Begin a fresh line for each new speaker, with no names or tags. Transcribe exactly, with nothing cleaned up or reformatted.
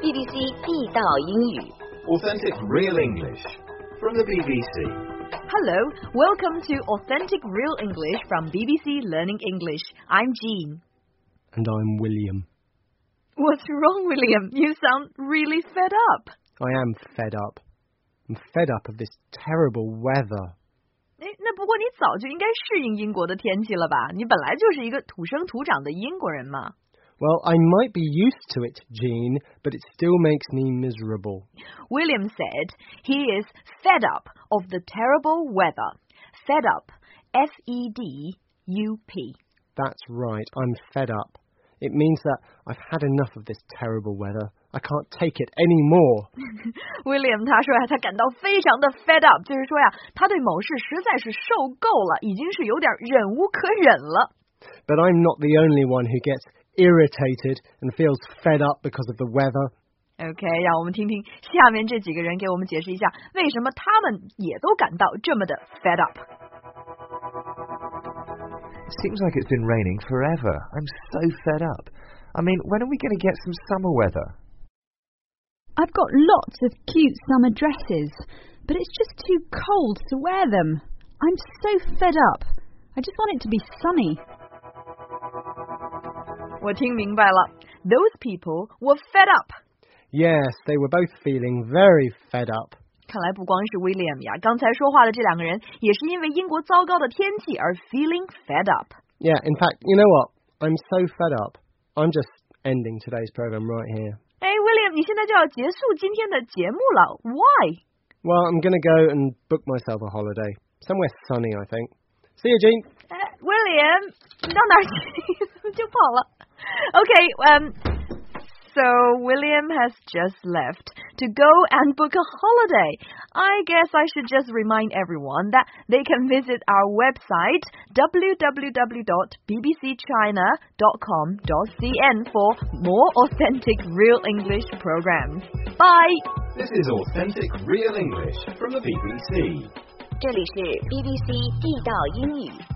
B B C 地道英语
Authentic Real English from the B B C.
Hello, welcome to Authentic Real English from B B C Learning English. I'm Jean.
And I'm William.
What's wrong, William? You sound really fed up.
I am fed up. I'm fed up of this terrible weather.
诶，那不过你早就应该适应英国的天气了吧？你本来就是一个土生土长的英国人嘛。
Well, I might be used to it, Jean, but it still makes me miserable.
William said he is fed up of the terrible weather. Fed up. F E D U P.
That's right, I'm fed up. It means that I've had enough of this terrible weather. I can't take it anymore.
William 他说呀，他感到非常的 fed up， 就是说呀，他对某事实在是受够了，已经是有点忍无可忍了。
But I'm not the only one who gets irritated and feels fed up because of the weather.
OK， 让我们听听下面这几个人给我们解释一下，为什么他们也都感到这么的 fed up。
Seems like it's been raining forever. I'm so fed up. I mean, when are we going to get some summer weather?
I've got lots of cute summer dresses, but it's just too cold to wear them. I'm so fed up. I just want it to be sunny.
我听明白了 Those people were fed up.
Yes, they were both feeling very fed up.
看来不光是 William 呀，刚才说话的这两个人也是因为英国糟糕的天气而 feeling fed up.
Yeah, in fact, you know what? I'm so fed up. I'm just ending today's program right here.
哎 William, 你现在就要结束今天的节目了 Why?
Well, I'm going to go and book myself a holiday. Somewhere sunny, I think. See you, Jean.
Uh, William, 你到哪儿去就跑了 Okay, um, so William has just left to go and book a holiday. I guess I should just remind everyone that they can visit our website w w w dot b b c china dot com dot c n for more authentic real English programs. Bye!
This is Authentic Real English from the B B C.
这里是 B B C 地道英语